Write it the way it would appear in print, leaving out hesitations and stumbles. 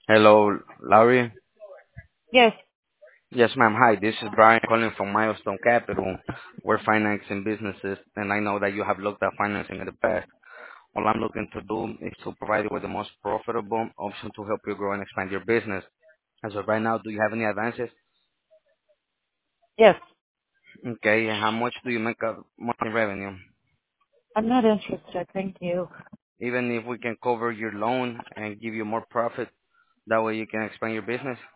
Hello, Laurie. Yes, Yes, ma'am. Hi, this is Brian calling from Milestone Capital. We're financing businesses, and I know that you have looked at financing in the past. All I'm looking to do is to provide you with the most profitable option to help you grow and expand your business. As of right now, do you have any advances? yes. Okay, and how much do you make a monthly revenue? I'm not interested. Thank you. Even if we can cover your loan and give you more profit, that way you can expand your business.